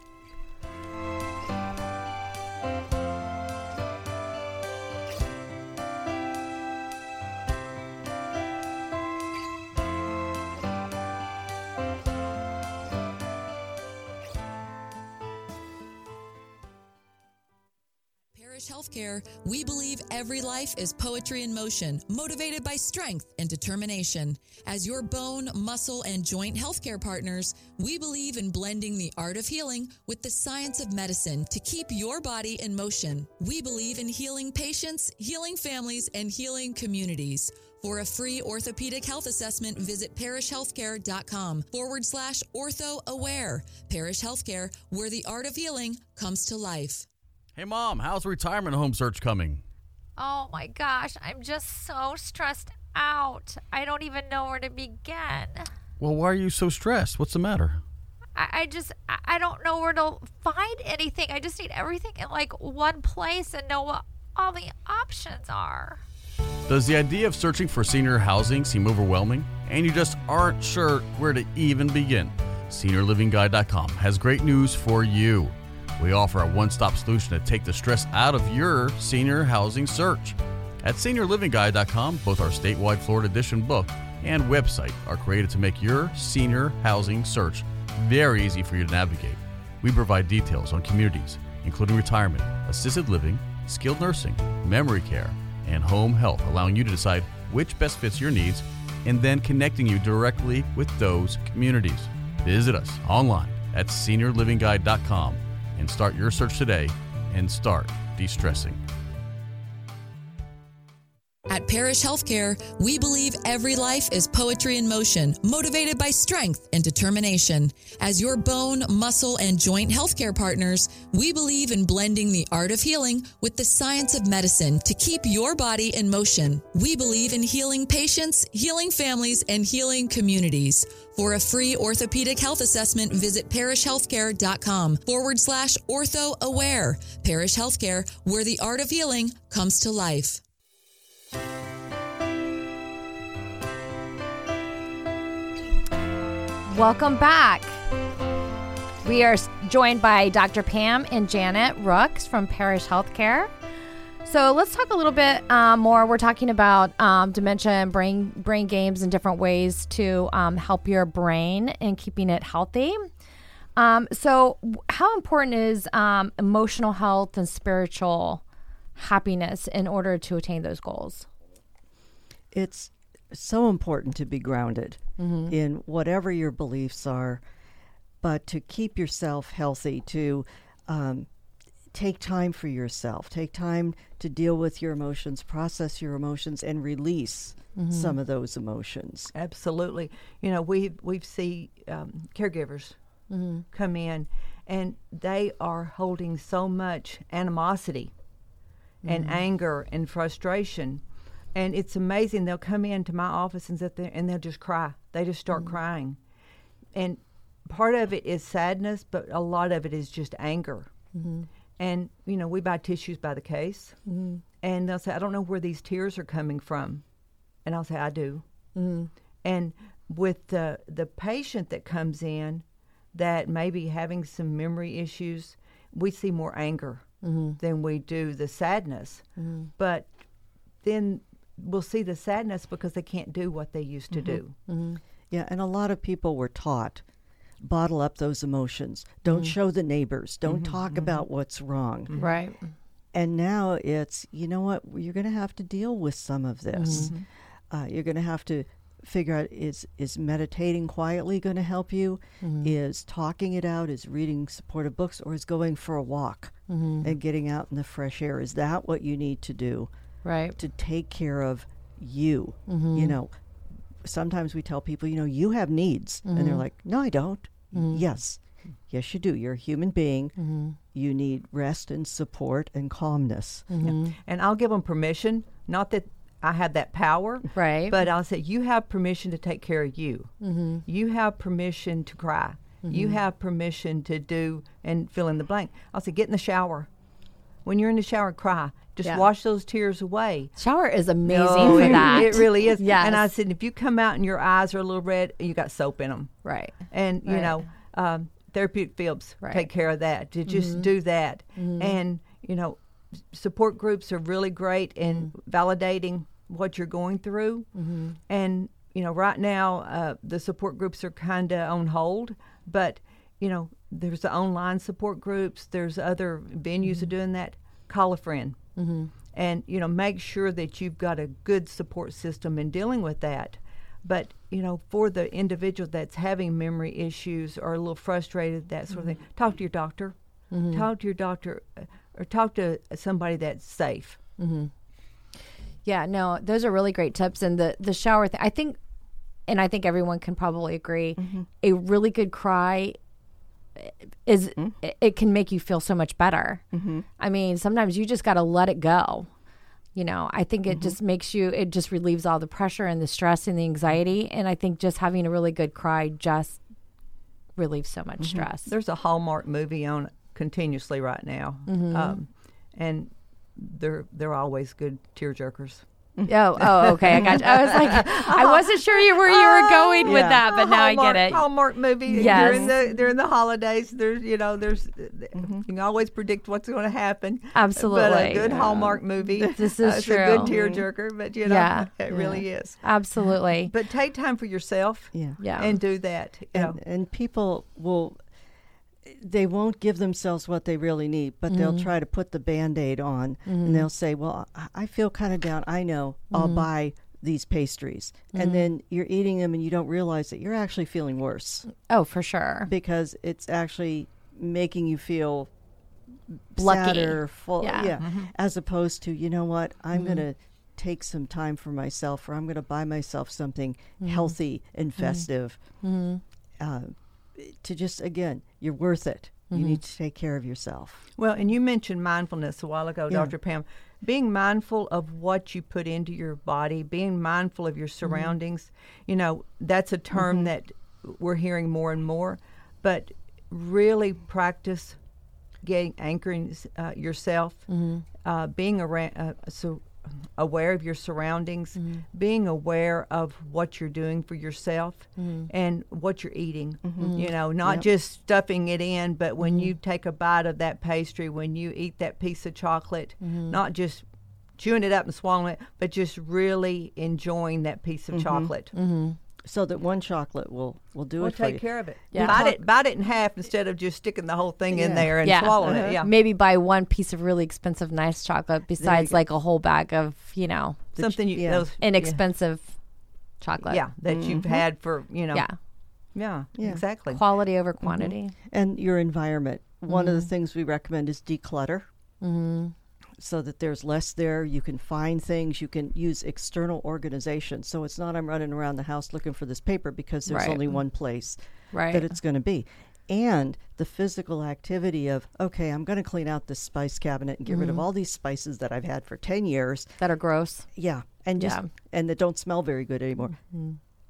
Parish Healthcare, we believe every life is poetry in motion, motivated by strength and determination. As your bone, muscle, and joint healthcare partners, we believe in blending the art of healing with the science of medicine to keep your body in motion. We believe in healing patients, healing families, and healing communities. For a free orthopedic health assessment, visit parishhealthcare.com forward slash ortho aware. Parish Healthcare, where the art of healing comes to life. Hey, Mom, how's the retirement home search coming? Oh my gosh. I'm just so stressed out. I don't even know where to begin. Well, why are you so stressed? What's the matter? I, I just, I I don't know where to find anything. I just need everything in like one place and know what all the options are. Does the idea of searching for senior housing seem overwhelming and you just aren't sure where to even begin? Senior Living Guide dot com has great news for you. We offer a one-stop solution to take the stress out of your senior housing search. At Senior Living Guide dot com, both our statewide Florida edition book and website are created to make your senior housing search very easy for you to navigate. We provide details on communities, including retirement, assisted living, skilled nursing, memory care, and home health, allowing you to decide which best fits your needs and then connecting you directly with those communities. Visit us online at Senior Living Guide dot com and start your search today and start de-stressing. At Parish Healthcare, we believe every life is poetry in motion, motivated by strength and determination. As your bone, muscle, and joint healthcare partners, we believe in blending the art of healing with the science of medicine to keep your body in motion. We believe in healing patients, healing families, and healing communities. For a free orthopedic health assessment, visit parishhealthcare.com forward slash ortho aware. Parish Healthcare, where the art of healing comes to life. Welcome back. We are joined by Doctor Pam and Janet Rooks from Parish Healthcare. So let's talk a little bit um, more. We're talking about um, dementia and brain brain games and different ways to um, help your brain and keeping it healthy. Um, so how important is um, emotional health and spiritual happiness in order to attain those goals? It's so important to be grounded mm-hmm. in whatever your beliefs are, but to keep yourself healthy, to um, take time for yourself, take time to deal with your emotions, process your emotions, and release mm-hmm. some of those emotions. Absolutely. You know, we we've see um, caregivers mm-hmm. come in, and they are holding so much animosity mm-hmm. and anger and frustration. And it's amazing. They'll come into my office and sit there, and they'll just cry. They just start mm-hmm. crying. And part of it is sadness, but a lot of it is just anger. Mm-hmm. And, you know, we buy tissues by the case. Mm-hmm. And they'll say, I don't know where these tears are coming from. And I'll say, I do. Mm-hmm. And with the, the patient that comes in that may be having some memory issues, we see more anger mm-hmm. than we do the sadness. Mm-hmm. But then we'll see the sadness because they can't do what they used to mm-hmm. do. Mm-hmm. Yeah, and a lot of people were taught, bottle up those emotions. Don't mm-hmm. show the neighbors. Don't mm-hmm. talk mm-hmm. about what's wrong. Mm-hmm. Right. And now it's, you know what, you're going to have to deal with some of this. Mm-hmm. Uh, you're going to have to figure out, is is meditating quietly going to help you? Mm-hmm. Is talking it out? Is reading supportive books? Or is going for a walk mm-hmm. and getting out in the fresh air? Is that what you need to do? Right. To take care of you. Mm-hmm. You know, sometimes we tell people, you know, you have needs. Mm-hmm. And they're like, no, I don't. Mm-hmm. Yes. Yes, you do. You're a human being. Mm-hmm. You need rest and support and calmness. Mm-hmm. Yeah. And I'll give them permission, not that I have that power, right? But I'll say, you have permission to take care of you. Mm-hmm. You have permission to cry. Mm-hmm. You have permission to do and fill in the blank. I'll say, get in the shower. When you're in the shower, cry. Just yeah. wash those tears away. Shower is amazing no, for it, that. It really is. Yes. And I said, if you come out and your eyes are a little red, you got soap in them. Right. And, you right. know, um, therapeutic fields right. take care of that, to just mm-hmm. do that. Mm-hmm. And, you know, support groups are really great in mm-hmm. validating what you're going through. Mm-hmm. And, you know, right now uh, the support groups are kind of on hold, but, you know, there's the online support groups. There's other venues mm-hmm. of doing that. Call a friend. Mm-hmm. And, you know, make sure that you've got a good support system in dealing with that. But, you know, for the individual that's having memory issues or a little frustrated, that sort mm-hmm. of thing, talk to your doctor. Mm-hmm. Talk to your doctor uh, or talk to somebody that's safe. Mm-hmm. Yeah, no, those are really great tips. And the, the shower thing, I think, and I think everyone can probably agree, mm-hmm. a really good cry is, mm-hmm. it, it can make you feel so much better. Mm-hmm. I mean, sometimes you just got to let it go. You know, I think it mm-hmm. just makes you, it just relieves all the pressure and the stress and the anxiety. And I think just having a really good cry just relieves so much mm-hmm. stress. There's a Hallmark movie on continuously right now. Mm-hmm. Um, and they're they're always good tearjerkers. Oh, oh, okay. I got you. I was like, I wasn't sure you where you were going yeah. with that, but now Hallmark, I get it. Hallmark movie. Yes. During the during the holidays, there's you know there's mm-hmm. you can always predict what's going to happen. Absolutely. But a good yeah. Hallmark movie. This is uh, it's true. a good tearjerker, but you know yeah. it yeah. really is. Absolutely. But take time for yourself. Yeah. Yeah. And do that. You and, know. and people will. They won't give themselves what they really need, but mm-hmm. they'll try to put the Band-Aid on, mm-hmm. and they'll say, well, I, I feel kind of down. I know. Mm-hmm. I'll buy these pastries. Mm-hmm. And then you're eating them, and you don't realize that you're actually feeling worse. Oh, for sure. Because it's actually making you feel lucky. sadder, full, yeah. yeah mm-hmm. as opposed to, you know what, I'm mm-hmm. going to take some time for myself, or I'm going to buy myself something mm-hmm. healthy and festive. Mm-hmm. Uh, to just, again, you're worth it. Mm-hmm. You need to take care of yourself. Well, and you mentioned mindfulness a while ago, yeah. Doctor Pam. Being mindful of what you put into your body, being mindful of your surroundings, mm-hmm. you know, that's a term mm-hmm. that we're hearing more and more. But really practice getting anchoring uh, yourself, mm-hmm. uh, being around, uh, so aware of your surroundings, mm-hmm. being aware of what you're doing for yourself mm-hmm. and what you're eating. Mm-hmm. You know, not yep. just stuffing it in, but when mm-hmm. you take a bite of that pastry, when you eat that piece of chocolate, mm-hmm. not just chewing it up and swallowing it, but just really enjoying that piece of mm-hmm. chocolate. Mm-hmm. So that one chocolate will, will do we'll it for take you. care of it. Yeah. Bite it, bite it in half instead of just sticking the whole thing yeah. in there and yeah. swallowing uh-huh. it. Yeah, maybe buy one piece of really expensive, nice chocolate besides like a whole bag of, you know, something you yeah. those inexpensive yeah. chocolate. Yeah, that mm-hmm. you've had for you know. Yeah. yeah, yeah, exactly. Quality over quantity, mm-hmm. and your environment. One mm-hmm. of the things we recommend is declutter. Mm-hmm. So that there's less there. You can find things. You can use external organization. So it's not I'm running around the house looking for this paper because there's right. only one place right. that it's going to be. And the physical activity of, okay, I'm going to clean out this spice cabinet and get mm-hmm. rid of all these spices that I've had for ten years. That are gross. Yeah. And just yeah. and that don't smell very good anymore. Mm-hmm.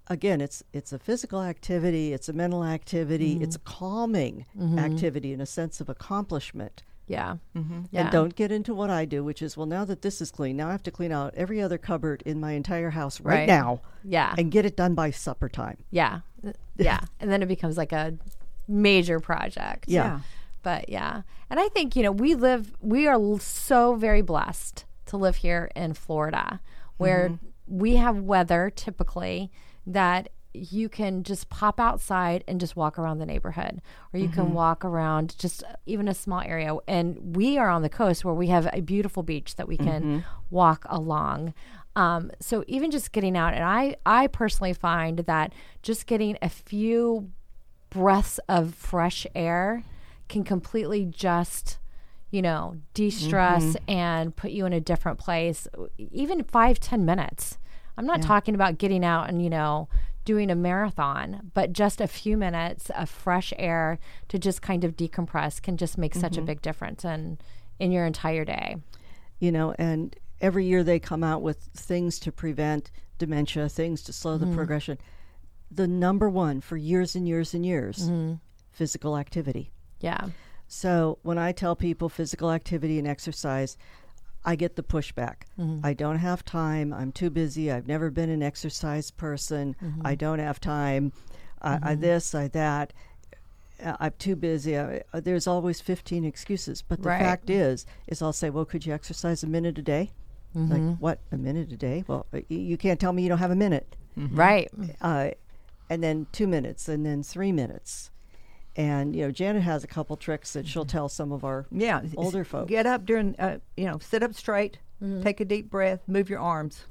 again, it's it's a physical activity, it's a mental activity, Mm-hmm. it's a calming activity and a sense of accomplishment. Yeah. Mm-hmm. Yeah. And don't get into what I do, which is, well, now that this is clean, now I have to clean out every other cupboard in my entire house right, Right. now Yeah. and get it done by supper time. Yeah. Yeah. And then it becomes like a major project. Yeah. Yeah. But yeah. And I think, you know, we live, we are l- so very blessed to live here in Florida where we have weather typically that you can just pop outside and just walk around the neighborhood, or you can walk around just even a small area. And we are on the coast where we have a beautiful beach that we can walk along. Um, so even just getting out, and I, I personally find that just getting a few breaths of fresh air can completely just, you know, de-stress and put you in a different place. Even five, ten minutes. I'm not talking about getting out and, you know, doing a marathon, but just a few minutes of fresh air to just kind of decompress can just make such a big difference in, in your entire day. You know, and every year they come out with things to prevent dementia, things to slow the progression. The number one for years and years and years, physical activity. Yeah. So when I tell people physical activity and exercise, I get the pushback. I don't have time. I'm too busy. I've never been an exercise person. I don't have time. I, I this, I that. Uh, I'm too busy. I, uh, there's always fifteen excuses. But the Right. fact is, is I'll say, well, could you exercise a minute a day? Like, what, a minute a day? Well, uh, y- you can't tell me you don't have a minute. Right. Uh, and then two minutes, and then three minutes. And, you know, Janet has a couple tricks that she'll tell some of our Yeah. older s- folks. Get up during, uh, you know, sit up straight, take a deep breath, move your arms.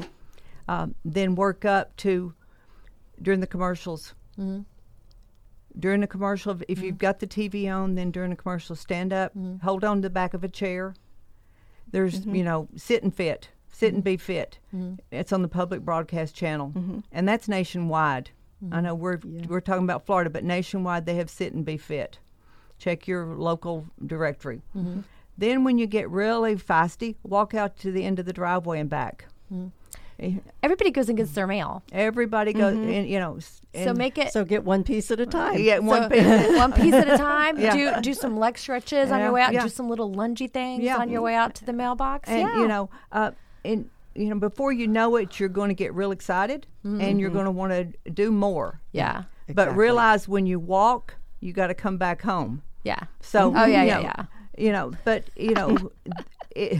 Um, then work up to during the commercials. During the commercial, if you've got the T V on, then during the commercial, stand up, hold on to the back of a chair. There's, you know, sit and fit, sit and be fit. It's on the public broadcast channel, and that's nationwide. I know we're we're talking about Florida, but nationwide they have sit and be fit. Check your local directory. Then when you get really feisty, walk out to the end of the driveway and back. Eh, Everybody goes and gets their mail. Everybody goes, and, you know. s- So and- make it So get one piece at a time. yeah, one so- piece. one piece at a time. Yeah. Do do some leg stretches on Yeah, your way out. yeah. Do some little lungy things Yeah. on your way out to the mailbox. And yeah. you know, uh, and you know, before you know it, you're going to get real excited, and you're going to want to do more. Yeah. But Exactly. realize when you walk, you got to come back home. Yeah. So Oh, yeah, you yeah, know, yeah. You know, but you know, it,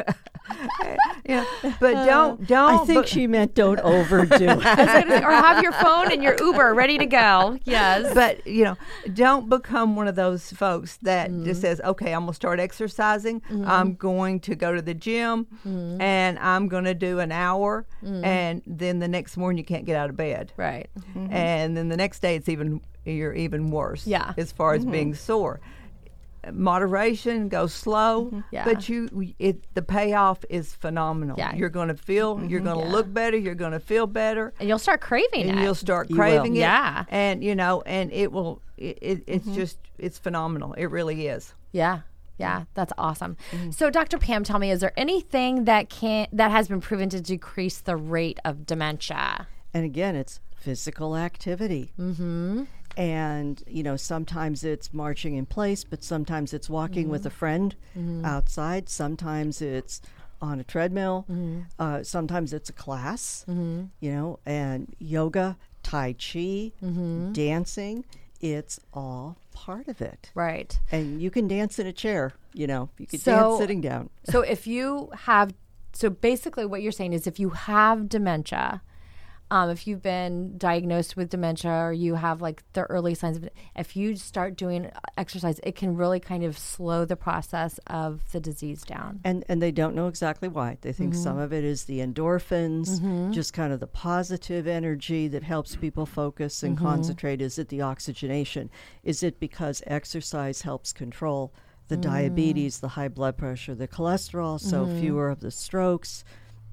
you know, but don't don't. I think but- she meant don't overdo I was it. gonna say, or have your phone and your Uber ready to go. Yes. But you know, don't become one of those folks that just says, "Okay, I'm gonna start exercising. I'm going to go to the gym, and I'm going to do an hour." And then the next morning, you can't get out of bed, Right. and then the next day, it's even you're even worse. Yeah. as far as being sore. Moderation, go slow, Yeah. but you it the payoff is phenomenal. Yeah. You're going to feel, you're going to Yeah. look better, you're going to feel better, And you'll start craving and it. you'll start You will. craving it. Yeah. And you know, and it will. It, it, it's just it's phenomenal. It really is. Yeah. Yeah, that's awesome. So, Doctor Pam, tell me, is there anything that can that has been proven to decrease the rate of dementia? And again, it's physical activity. Mm-hmm. And, you know, sometimes it's marching in place, but sometimes it's walking with a friend outside. Sometimes it's on a treadmill. Uh, sometimes it's a class, you know, and yoga, Tai Chi, dancing. It's all part of it. Right. And you can dance in a chair, you know, you can So- dance sitting down. So, if you have, so basically what you're saying is if you have dementia, um, if you've been diagnosed with dementia or you have like the early signs of it, if you start doing exercise, it can really kind of slow the process of the disease down. And and they don't know exactly why. They think some of it is the endorphins, just kind of the positive energy that helps people focus and concentrate. Is it the oxygenation? Is it because exercise helps control the diabetes, the high blood pressure, the cholesterol, so fewer of the strokes?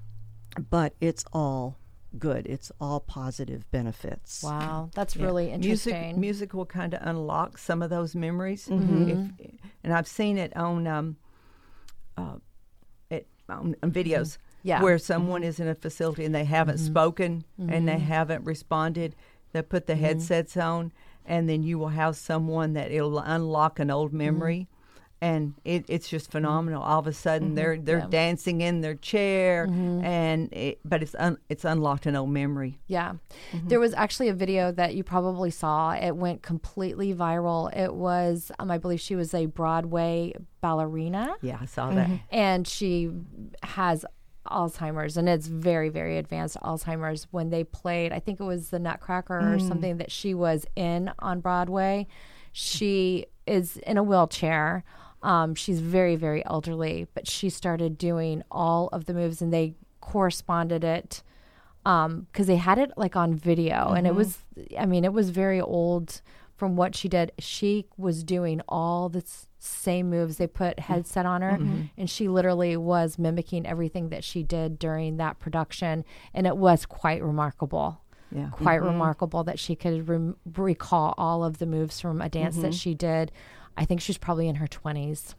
But it's all good. It's all positive benefits. Wow, that's Yeah. really Music, interesting. music will kind of unlock some of those memories. If, and I've seen it on um, uh, it, on, on videos. Yeah. where someone is in a facility and they haven't Mm-hmm. spoken and they haven't responded. They put the Mm-hmm. headsets on, and then you will have someone that it'll unlock an old memory. Mm-hmm. And it, it's just phenomenal. All of a sudden, they're they're Yeah. dancing in their chair, Mm-hmm. and it, but it's un, it's unlocked an old memory. Yeah. There was actually a video that you probably saw. It went completely viral. It was, um, I believe she was a Broadway ballerina, Yeah, I saw that. and she has Alzheimer's, and it's very, very advanced Alzheimer's. When they played, I think it was the Nutcracker or something that she was in on Broadway, she is in a wheelchair. Um, she's very, very elderly, but she started doing all of the moves, and they corresponded it because they had it like on video, and it was, I mean, it was very old from what she did. She was doing all the s- same moves. They put headset on her, and she literally was mimicking everything that she did during that production, and it was quite remarkable. Yeah. Quite remarkable that she could rem- recall all of the moves from a dance that she did. I think she's probably in her twenties.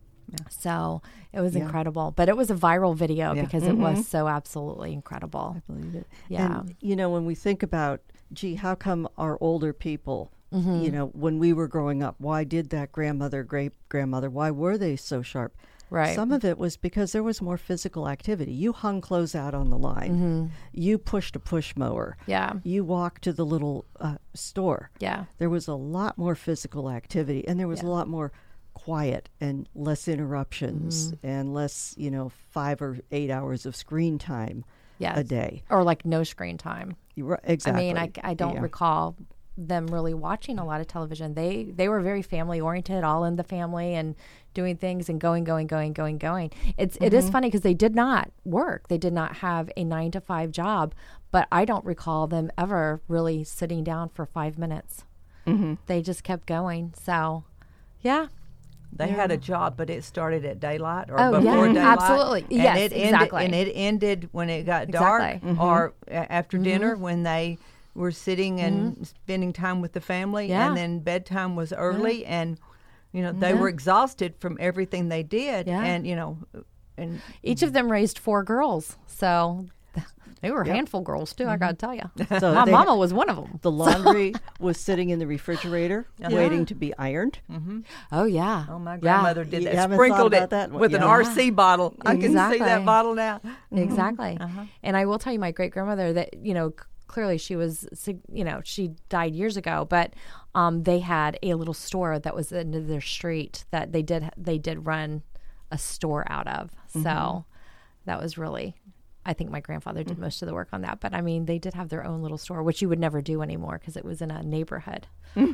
So it was Yeah. incredible. But it was a viral video Yeah. because it was so absolutely incredible. I believe it. Yeah. And, you know, when we think about, gee, how come our older people, Mm-hmm. you know, when we were growing up, why did that grandmother, great grandmother, why were they so sharp? Right. Some of it was because there was more physical activity. You hung clothes out on the line. Mm-hmm. You pushed a push mower. Yeah. You walked to the little uh, store. Yeah. There was a lot more physical activity, and there was Yeah. a lot more quiet and less interruptions Mm-hmm. and less, you know, five or eight hours of screen time Yes. a day. Or like no screen time. You were- Exactly. I mean, I, I don't Yeah. recall them really watching a lot of television. They they were very family oriented, all in the family and doing things and going, going, going, going, going. It's it is funny because they did not work. They did not have a nine to five job, but I don't recall them ever really sitting down for five minutes. Mm-hmm. They just kept going. So, yeah. They had a job, but it started at daylight or Oh, yeah. before Mhm. daylight. Absolutely. And Yes, it ended, exactly. And it ended when it got Exactly. dark or a- after dinner when they were sitting and spending time with the family. Yeah. And then bedtime was early, and you know they were exhausted from everything they did. Yeah. And you know, and Each of them raised four girls. So they were handful girls, too, I got to tell you. So My they- mama was one of them. The laundry was sitting in the refrigerator waiting to be ironed. Oh, yeah. oh, my Yeah. grandmother did You that. haven't Sprinkled thought it about that? with an Yeah. R C bottle. I can see Exactly. that bottle now. Exactly. And I will tell you, my great grandmother, that, you know, c- clearly she was, sig- you know, she died years ago, but um, they had a little store that was into their street that they did, they did run a store out of. So that was really, I think my grandfather did most of the work on that. But I mean, they did have their own little store, which you would never do anymore because it was in a neighborhood.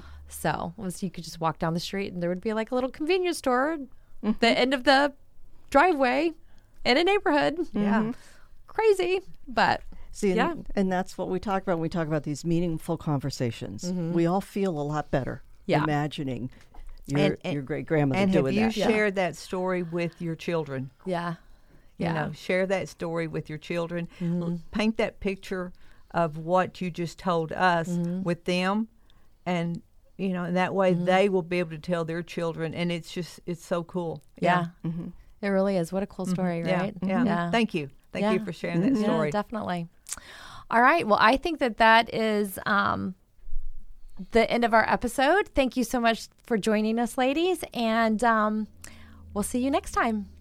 So it was, you could just walk down the street and there would be like a little convenience store at the end of the driveway in a neighborhood. Yeah. Crazy, but See, and, yeah. and that's what we talk about when we talk about these meaningful conversations. We all feel a lot better Yeah. imagining your, And- and- your great grandmother And have doing you that. shared that story with your children? Yeah. You Yeah. know, share that story with your children. Mm-hmm. L- Paint that picture of what you just told us Mm-hmm. with them, and you know, and that way they will be able to tell their children. And it's just, it's so cool. Yeah. It really is. What a cool story, Yeah, right? yeah. Thank you, thank you Yeah. for sharing that Yeah, story. definitely. All right. Well, I think that that is um, the end of our episode. Thank you so much for joining us, ladies. And um, we'll see you next time.